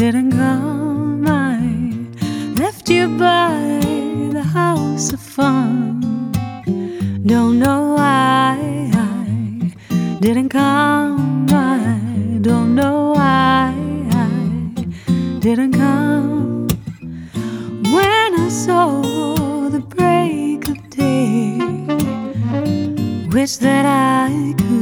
didn't come. I left you by the house of fun. Don't know why I didn't come. I don't know why I didn't come. When I saw the break of day, wish that I could